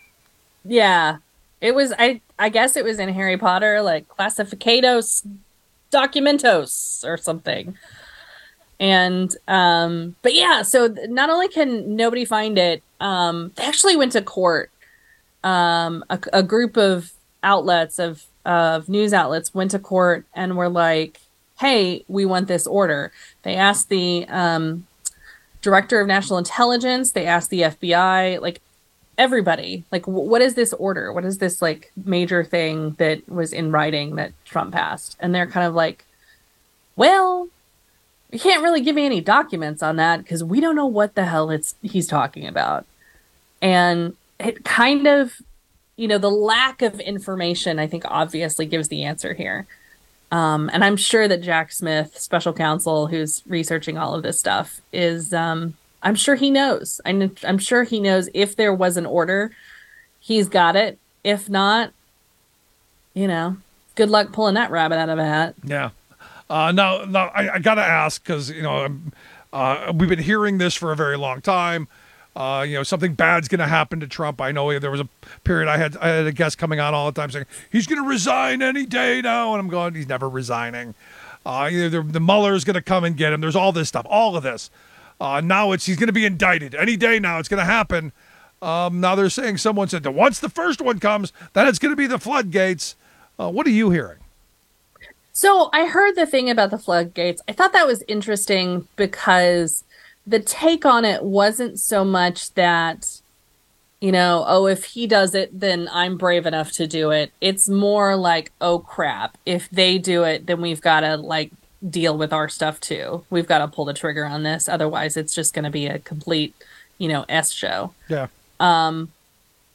Speaker 2: Yeah. It was, I guess it was in Harry Potter, like Classificados Documentos or something. And, but yeah, so not only can nobody find it, they actually went to court. A group of outlets, of news outlets went to court and were like, hey, we want this order. They asked the director of national intelligence, they asked the FBI, like, everybody, like, what is this order? What is this, like, major thing that was in writing that Trump passed? And they're kind of like, well, you can't really give me any documents on that because we don't know what the hell he's talking about. And it kind of, the lack of information, I think, obviously gives the answer here. And I'm sure that Jack Smith, special counsel who's researching all of this stuff, is... I'm sure he knows. I'm sure he knows if there was an order, he's got it. If not, good luck pulling that rabbit out of a hat.
Speaker 17: Yeah. Now I got to ask because, we've been hearing this for a very long time. Something bad's going to happen to Trump. I know there was a period I had a guest coming on all the time saying he's going to resign any day now. And I'm going, he's never resigning. The Mueller's going to come and get him. There's all this stuff, all of this. Now he's going to be indicted any day now. It's going to happen. Now they're saying someone said that once the first one comes, then it's going to be the floodgates. What are you hearing?
Speaker 2: So I heard the thing about the floodgates. I thought that was interesting because the take on it wasn't so much that, if he does it, then I'm brave enough to do it. It's more like, oh, crap. If they do it, then we've got to, deal with our stuff too. We've got to pull the trigger on this. Otherwise, it's just going to be a complete, S show.
Speaker 17: Yeah.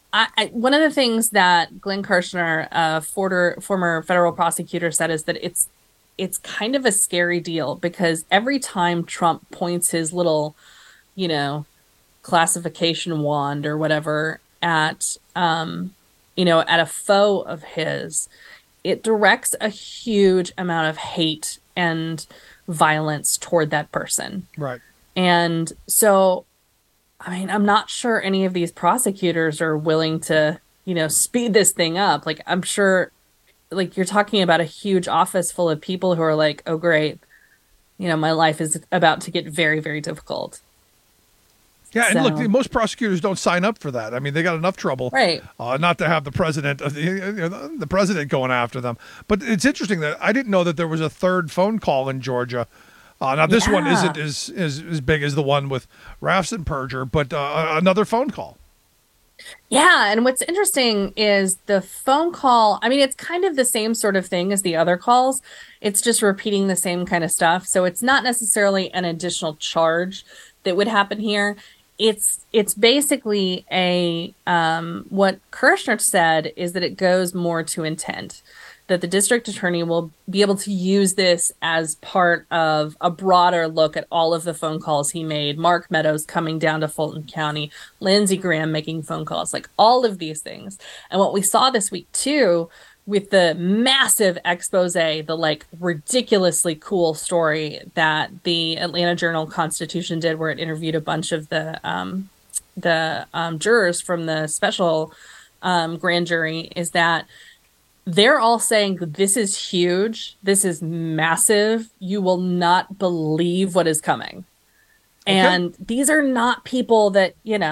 Speaker 2: One of the things that Glenn Kirshner, former federal prosecutor, said is that it's kind of a scary deal because every time Trump points his little, classification wand or whatever at, at a foe of his, it directs a huge amount of hate and violence toward that person.
Speaker 17: Right.
Speaker 2: And so, I'm not sure any of these prosecutors are willing to, speed this thing up. Like, I'm sure, like, you're talking about a huge office full of people who are like, oh, great, my life is about to get very, very difficult.
Speaker 17: Yeah, and look, most prosecutors don't sign up for that. I mean, they got enough trouble,
Speaker 2: right?
Speaker 17: Not to have the president, the president going after them. But it's interesting that I didn't know that there was a third phone call in Georgia. Now, this one isn't as big as the one with Raffensperger, but another phone call.
Speaker 2: Yeah, and what's interesting is the phone call, it's kind of the same sort of thing as the other calls. It's just repeating the same kind of stuff. So it's not necessarily an additional charge that would happen here. It's basically what Kirshner said is that it goes more to intent, that the district attorney will be able to use this as part of a broader look at all of the phone calls he made. Mark Meadows coming down to Fulton County, Lindsey Graham making phone calls, like all of these things. And what we saw this week too, with the massive expose, the ridiculously cool story that the Atlanta Journal-Constitution did, where it interviewed a bunch of the jurors from the special grand jury, is that they're all saying this is huge, this is massive, you will not believe what is coming. Okay. And these are not people that,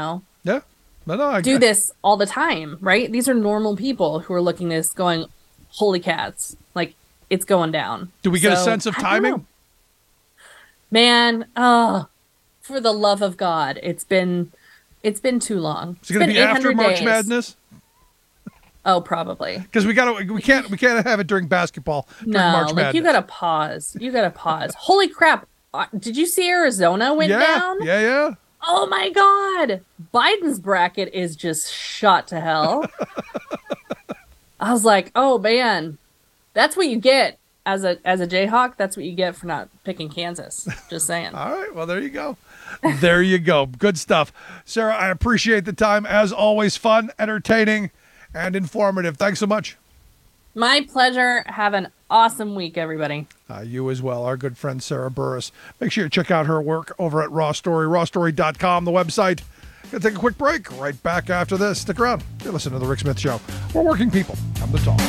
Speaker 2: do this all the time, right? These are normal people who are looking at this going, holy cats, like, it's going down.
Speaker 17: Do we get a sense of timing?
Speaker 2: Man, for the love of God, it's been too long.
Speaker 17: Is it going to be after March Madness?
Speaker 2: Oh, probably.
Speaker 17: Because we can't have it during basketball. March Madness.
Speaker 2: You gotta pause. Holy crap! Did you see Arizona went down?
Speaker 17: Yeah.
Speaker 2: Oh my God! Biden's bracket is just shot to hell. I was like, oh man, that's what you get as a Jayhawk. That's what you get for not picking Kansas. Just saying.
Speaker 17: All right, well there you go. There you go. Good stuff, Sarah. I appreciate the time as always. Fun, entertaining, and informative. Thanks so much.
Speaker 2: My pleasure. Have an awesome week, everybody.
Speaker 17: You as well. Our good friend Sarah Burris. Make sure you check out her work over at Raw Story, rawstory.com, the website. Gonna take a quick break. Right back after this. Stick around. You're listening to The Rick Smith Show. We're working people. Come to talk.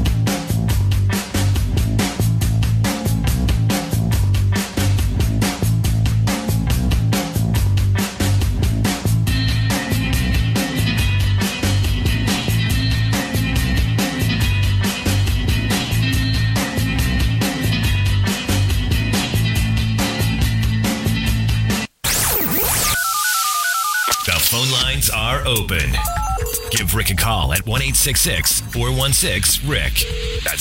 Speaker 18: Phone lines are open. Give Rick a call at 1-866-416-RICK. That's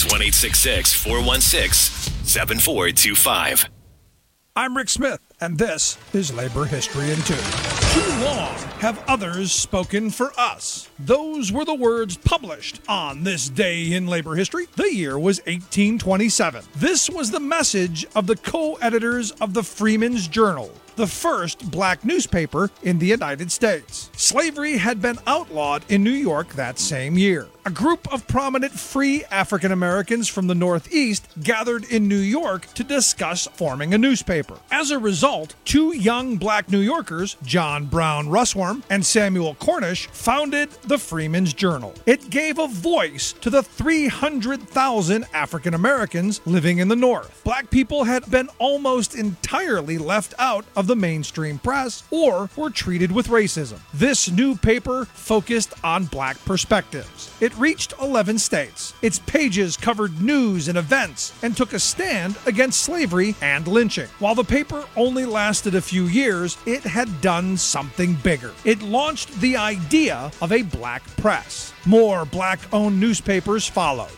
Speaker 18: 1-866-416-7425.
Speaker 17: I'm Rick Smith, and this is Labor History in 2. Too long have others spoken for us. Those were the words published on this day in labor history. The year was 1827. This was the message of the co-editors of the Freeman's Journal, the first black newspaper in the United States. Slavery had been outlawed in New York that same year. A group of prominent free African Americans from the Northeast gathered in New York to discuss forming a newspaper. As a result, two young black New Yorkers, John Brown Russwurm and Samuel Cornish, founded the Freeman's Journal. It gave a voice to the 300,000 African Americans living in the North. Black people had been almost entirely left out of the mainstream press or were treated with racism. This new paper focused on black perspectives. It reached 11 states. Its pages covered news and events and took a stand against slavery and lynching. While the paper only lasted a few years, it had done something bigger. It launched the idea of a black press. More black-owned newspapers followed.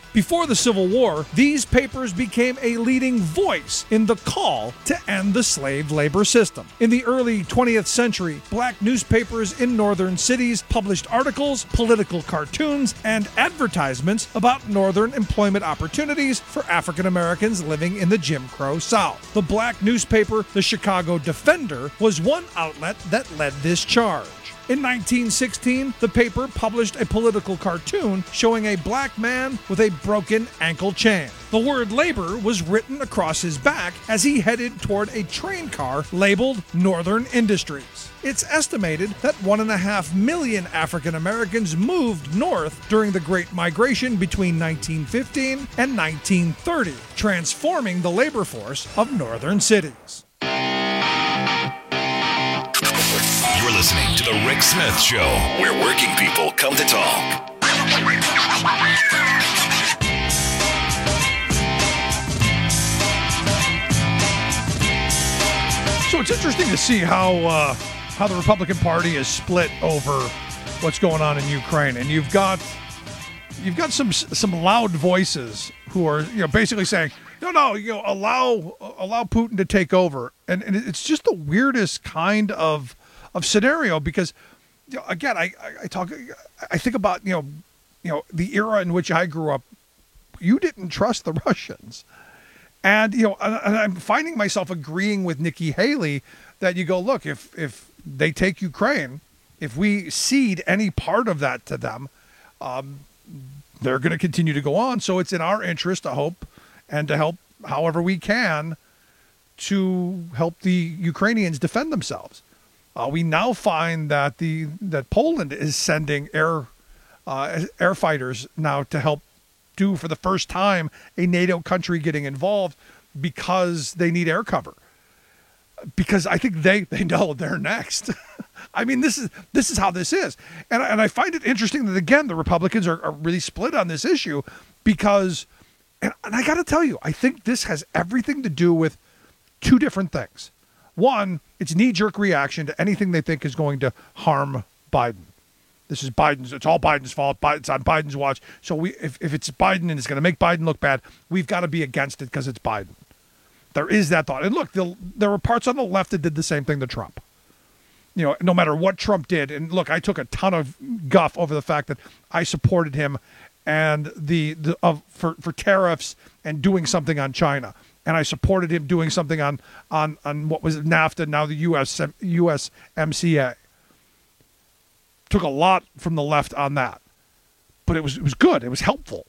Speaker 17: Before the Civil War, these papers became a leading voice in the call to end the slave labor system. In the early 20th century, black newspapers in northern cities published articles, political cartoons, and advertisements about northern employment opportunities for African Americans living in the Jim Crow South. The black newspaper, the Chicago Defender, was one outlet that led this charge. In 1916, the paper published a political cartoon showing a black man with a broken ankle chain. The word labor was written across his back as he headed toward a train car labeled Northern Industries. It's estimated that 1.5 million African Americans moved north during the Great Migration between 1915 and 1930, transforming the labor force of northern cities.
Speaker 18: You're listening to The Rick Smith Show, where working people come to talk.
Speaker 17: So it's interesting to see how the Republican Party is split over what's going on in Ukraine, and you've got some loud voices who are basically saying no, allow Putin to take over, and it's just the weirdest kind of scenario because again I think about the era in which I grew up. You didn't trust the Russians, and and I'm finding myself agreeing with Nikki Haley that you go, look, if they take Ukraine, if we cede any part of that to them, they're going to continue to go on. So it's in our interest to hope and to help however we can to help the Ukrainians defend themselves. We now find that that Poland is sending air fighters now to help do for the first time a NATO country getting involved because they need air cover. Because I think they know they're next. I mean, this is how this is, and I find it interesting that again the Republicans are really split on this issue because, and I got to tell you, I think this has everything to do with two different things. One, it's knee-jerk reaction to anything they think is going to harm Biden. This is Biden's. It's all Biden's fault. It's on Biden's watch. So if it's Biden and it's going to make Biden look bad, we've got to be against it because it's Biden. There is that thought. And look, there were parts on the left that did the same thing to Trump. No matter what Trump did. And look, I took a ton of guff over the fact that I supported him and for tariffs and doing something on China. And I supported him doing something on what was NAFTA, now the USMCA. Took a lot from the left on that. But it was good. It was helpful.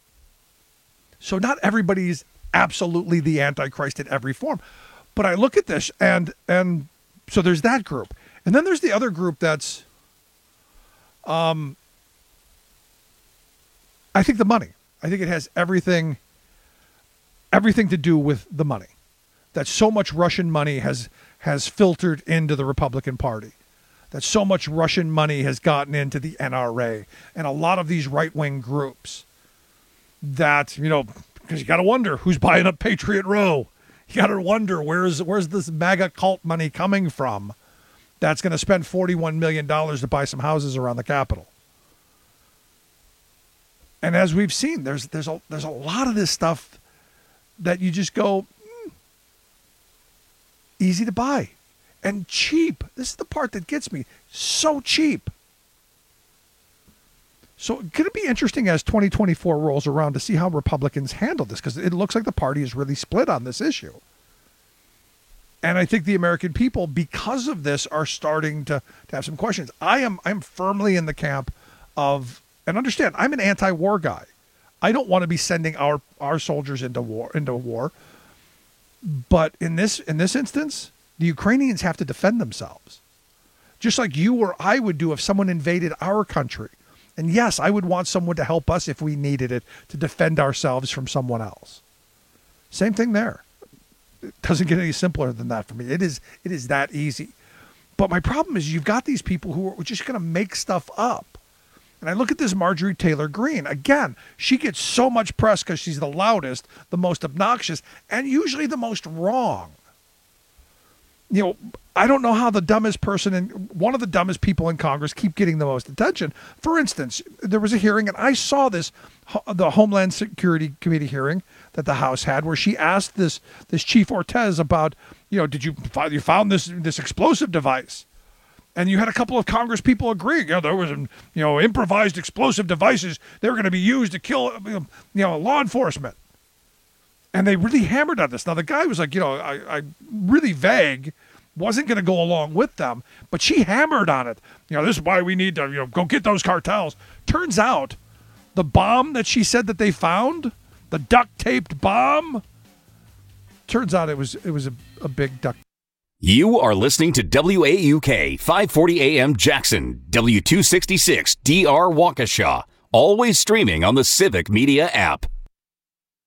Speaker 17: So not everybody's absolutely the Antichrist in every form. But I look at this and so there's that group. And then there's the other group that's I think the money. I think it has everything to do with the money. That so much Russian money has filtered into the Republican Party. That so much Russian money has gotten into the NRA and a lot of these right-wing groups that, because you got to wonder who's buying up Patriot Row. You got to wonder where's this MAGA cult money coming from that's going to spend $41 million to buy some houses around the Capitol. And as we've seen, there's a lot of this stuff that you just go, easy to buy and cheap. This is the part that gets me. So cheap. So could it be interesting as 2024 rolls around to see how Republicans handle this? Because it looks like the party is really split on this issue. And I think the American people, because of this, are starting to have some questions. I'm firmly in the camp of, and understand, I'm an anti-war guy. I don't want to be sending our soldiers into war. But in this instance, the Ukrainians have to defend themselves. Just like you or I would do if someone invaded our country. And yes, I would want someone to help us if we needed it to defend ourselves from someone else. Same thing there. It doesn't get any simpler than that for me. It is that easy. But my problem is you've got these people who are just going to make stuff up. And I look at this Marjorie Taylor Greene. Again, she gets so much press because she's the loudest, the most obnoxious, and usually the most wrong. I don't know how the dumbest person and one of the dumbest people in Congress keep getting the most attention. For instance, there was a hearing, and I saw this, the Homeland Security Committee hearing that the House had, where she asked this Chief Ortiz about, did you found this explosive device? And you had a couple of Congress people agreeing, there was, improvised explosive devices. They were going to be used to kill, law enforcement. And they really hammered on this. Now, the guy was like, I really vague, wasn't going to go along with them, but she hammered on it. This is why we need to, go get those cartels. Turns out the bomb that she said that they found, the duct-taped bomb, turns out it was a big duct.
Speaker 1: You are listening to WAUK 540 AM Jackson, W266 DR Waukesha, always streaming on the Civic Media app.